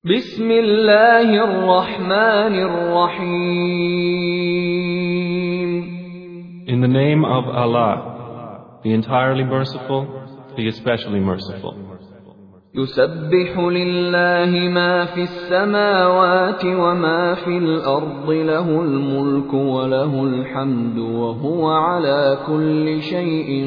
بسم الله الرحمن الرحيم. In the name of Allah, the entirely merciful, the especially merciful. يسبح لله ما في السماوات وما في الأرض له الملك وله الحمد وهو على كل شيء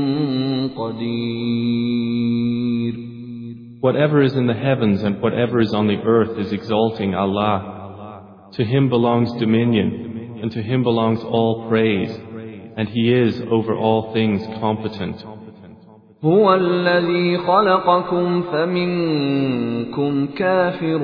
قدير. Whatever is in the heavens and whatever is on the earth is exalting Allah. To Him belongs dominion, and to Him belongs all praise, and He is over all things competent. هو الذي خلقكم فمنكم كافر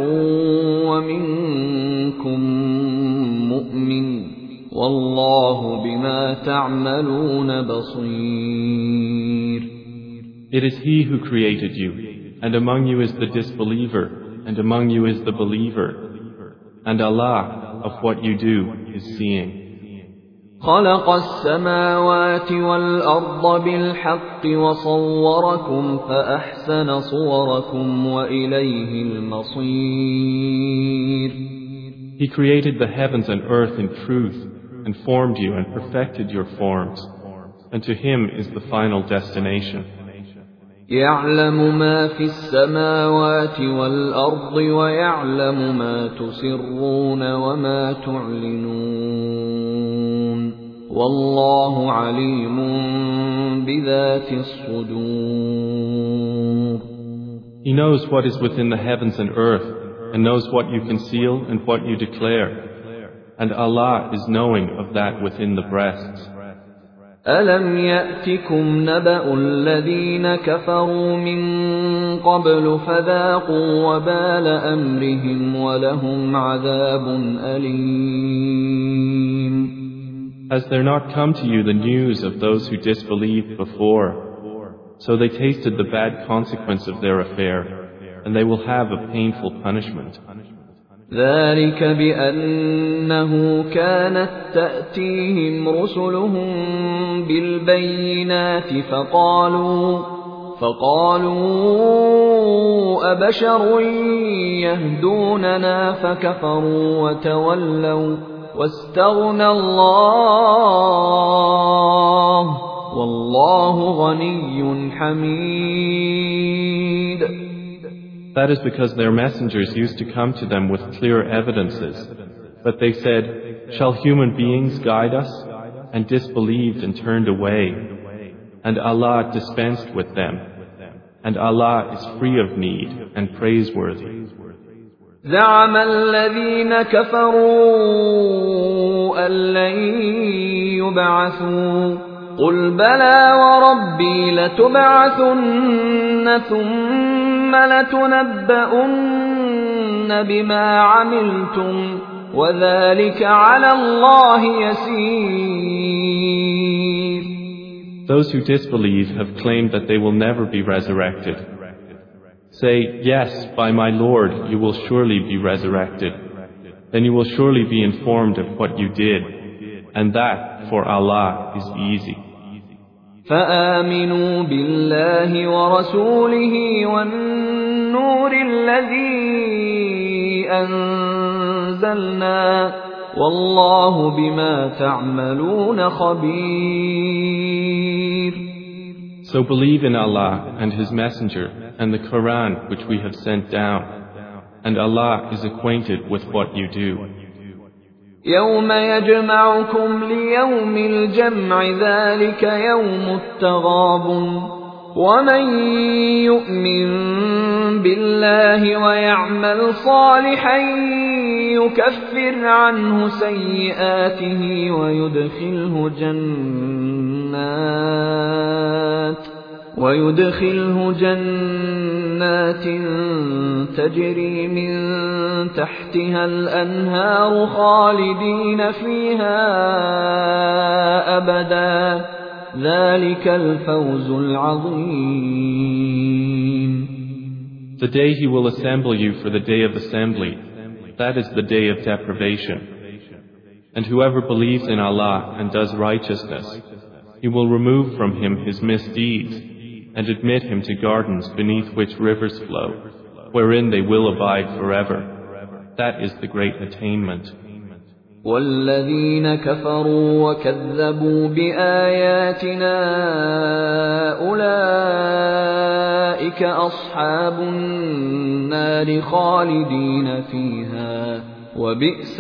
ومنكم مؤمن والله بما تعملون بصير. It is He who created you, and among you is the disbeliever, and among you is the believer, and Allah of what you do is seeing. خلق السماوات والأرض بالحق وصوركم فأحسن صوركم وإليه المصير. He created the heavens and earth in truth, and formed you and perfected your forms, and to Him is the final destination. يعلم ما في السماوات والأرض ويعلم ما تسرون وما تعلنون والله عليم بذات الصدور. He knows what is within the heavens and earth, and knows what you conceal and what you declare, and Allah is knowing of that within the breasts. ألم يأتكم نبأ الذين كفروا من قبل فذاقوا وبال أمرهم ولهم عذاب أليم. Has there not come to you the news of those who disbelieved before? So they tasted the bad consequence of their affair, and they will have a painful punishment. ذلك بأنه كانت تأتيهم رسلهم بالبينات فقالوا أبشر يهدوننا فكفروا وتولوا واستغنى الله والله غني حميد. That is because their messengers used to come to them with clear evidences. But they said, "Shall human beings guide us?" and disbelieved and turned away. And Allah dispensed with them. And Allah is free of need and praiseworthy. زعم الذين كفروا أن لن يبعثوا قل بلى وربي لتبعثن ثم لتنبؤن بما عملتم وذلك على الله يسير. Those who disbelieve have claimed that they will never be resurrected. Say, yes, by my Lord, you will surely be resurrected. Then you will surely be informed of what you did, and that for Allah is easy. فآمنوا بالله ورسوله والنور الذي أنزلنا والله بما تعملون خبير. So believe in Allah and His Messenger and the Quran which we have sent down, and Allah is acquainted with what you do. يوم يجمعكم ليوم الجمع ذلك يوم التغابن ومن يؤمن بالله ويعمل صالحا يكفر عنه سيئاته ويدخله جنات تجري من تحتها الأنهار خالدين فيها أبدا ذلك الفوز العظيم. The day He will assemble you for the day of assembly, that is the day of deprivation. And whoever believes in Allah and does righteousness, He will remove from him his misdeeds and admit him to gardens beneath which rivers flow. wherein they will abide forever. That is the great attainment. والذين كفروا وكذبوا بآياتنا أولئك أصحاب النار خالدين فيها وبئس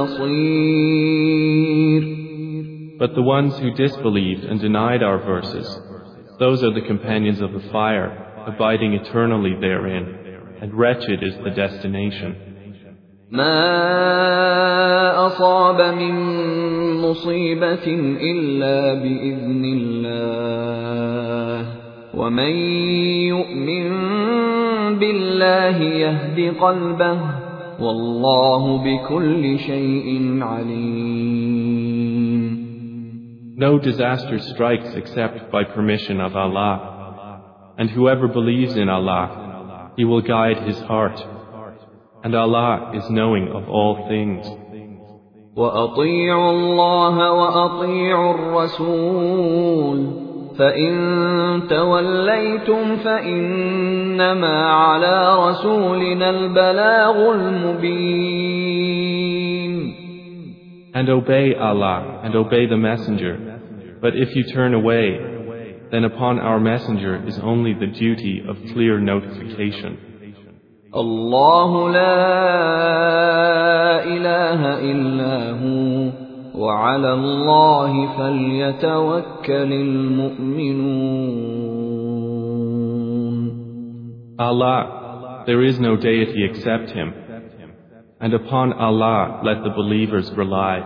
المصير. But the ones who disbelieved and denied our verses, those are the companions of the fire, abiding eternally therein, and wretched is the destination. ما أصاب من مصيبة إلا بإذن الله ومن يؤمن بالله يهد قلبه والله بكل شيء عليم. No disaster strikes except by permission of Allah, and whoever believes in Allah, He will guide his heart. And Allah is knowing of all things. وَأَطِيعُوا اللَّهَ وَأَطِيعُوا الرَّسُولَ فَإِن تَوَلَّيْتُمْ فَإِنَّمَا عَلَى رَسُولِنَا الْبَلَاغُ الْمُبِينُ. And obey Allah and obey the Messenger. But if you turn away, then upon our Messenger is only the duty of clear notification. الله لا إله إلا هو وعلى الله فليتوكل المؤمنون. Allah, there is no deity except Him, and upon Allah let the believers rely.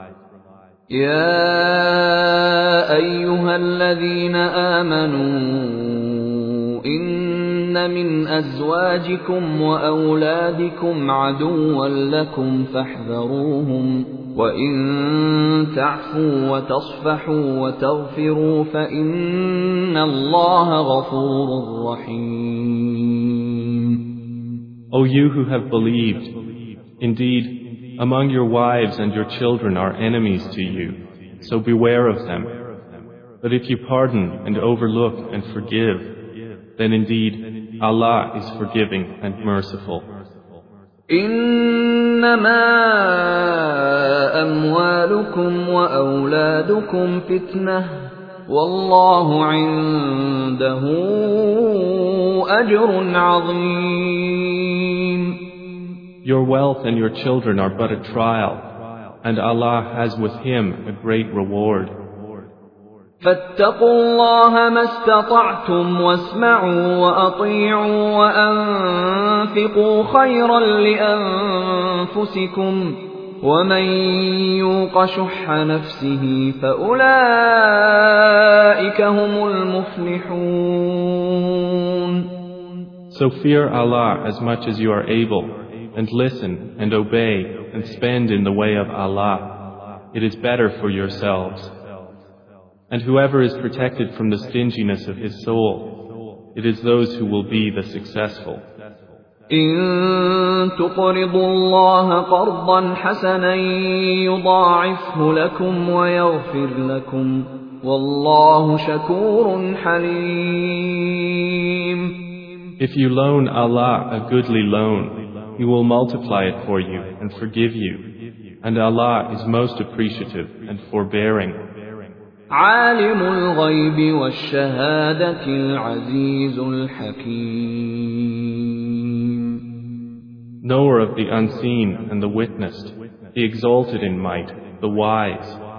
يا أيها الذين آمنوا إن من أزواجكم وأولادكم عدوا لكم فاحذروهم وإن تعفوا وتصفحوا وتغفروا فإن الله غفور رحيم. O you who have believed, indeed, among your wives and your children are enemies to you, so beware of them. But if you pardon and overlook and forgive, then indeed Allah is forgiving and merciful. إنما أموالكم وأولادكم فتنة والله عنده أجر عظيم. Your wealth and your children are but a trial, and Allah has with Him a great reward. فاتقوا الله ما استطعتم واسمعوا وأطيعوا وأنفقوا خيرا لأنفسكم ومن يوق شح نفسه فأولئك هم المفلحون. So fear Allah as much as you are able, and listen and obey and spend in the way of Allah. It is better for yourselves. And whoever is protected from the stinginess of his soul, it is those who will be the successful. إن تقرضوا الله قرضا حسنا يضاعفه لكم ويغفر لكم والله شكور حليم. If you loan Allah a goodly loan, He will multiply it for you and forgive you. And Allah is most appreciative and forbearing. عالم الغيب والشهادة العزيز الحكيم. Knower of the unseen and the witnessed, the exalted in might, the wise.